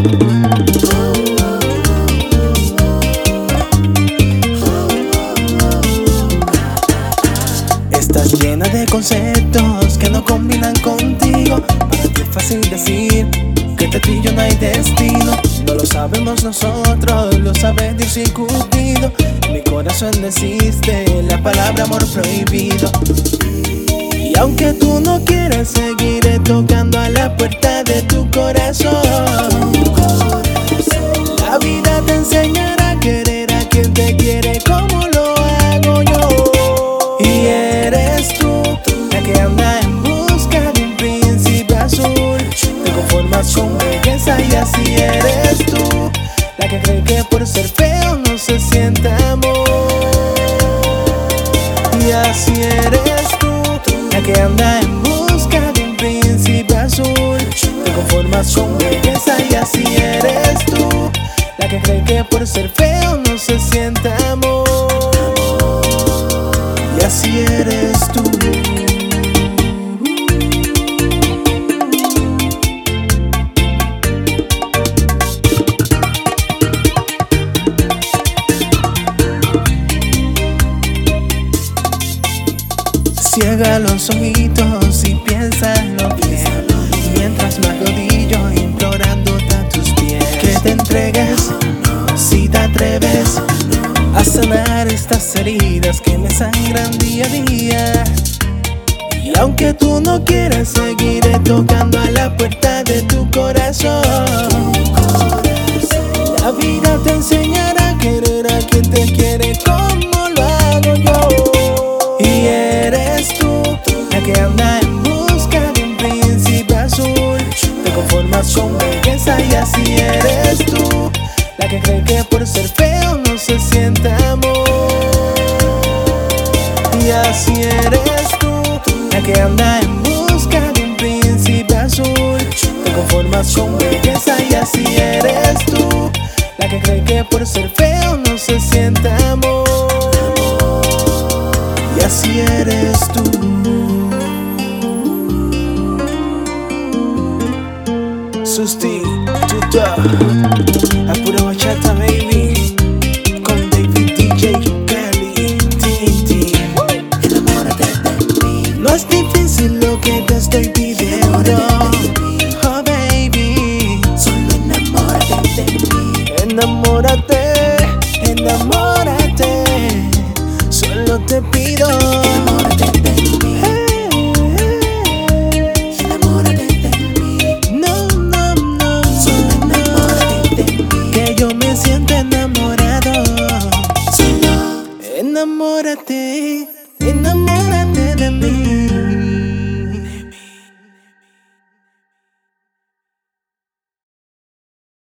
Estás llena de conceptos que no combinan contigo. Para ti es fácil decir que entre tú y yo no hay destino. No lo sabemos nosotros, lo sabe Dios y Cupido. En mi corazón existe la palabra amor prohibido. Y aunque tú no quieras, seguiré tocando a la puerta de tu corazón. La vida te enseñará a querer a quien te quiere como lo hago yo. Y eres tú la que anda en busca de un príncipe azul. Te conformas con belleza y así eres tú la que cree que por ser feo no se siente amor. Y así eres tú la que anda en busca de un príncipe azul. Te conformas con belleza y así eres tú la que cree que por ser feo no se siente amor. Y así eres tú. Ciega los ojitos y piénsalo bien, mientras me arrodillo implorándote a tus pies. Que te entregues, si te atreves a sanar estas heridas que me sangran día a día. Y aunque tú no quieras, seguiré tocando a la puerta de tu corazón. La vida te enseñará a querer a quien te quiere como lo hago yo. Y eres tú la que anda en busca de un príncipe azul. Te conformas con belleza y así eres tú la que cree que por ser feo no se siente amor. Y así eres tú la que anda en busca de un príncipe azul. Te conformas con belleza y así eres tú la que cree que por ser feo no se siente amor. Y así eres tú. Susti, tuta, a pura bachata, baby, con David DJ Kelly, Titi. Enamórate de mí. No es difícil lo que te estoy pidiendo, oh baby. Solo enamórate de mí. Enamórate, enamórate. Solo te pido. Enamórate de mí. Enamórate de mí. No, no, no. Solo enamórate de mí. Que yo me siento enamorado. Solo enamórate, enamórate de mí.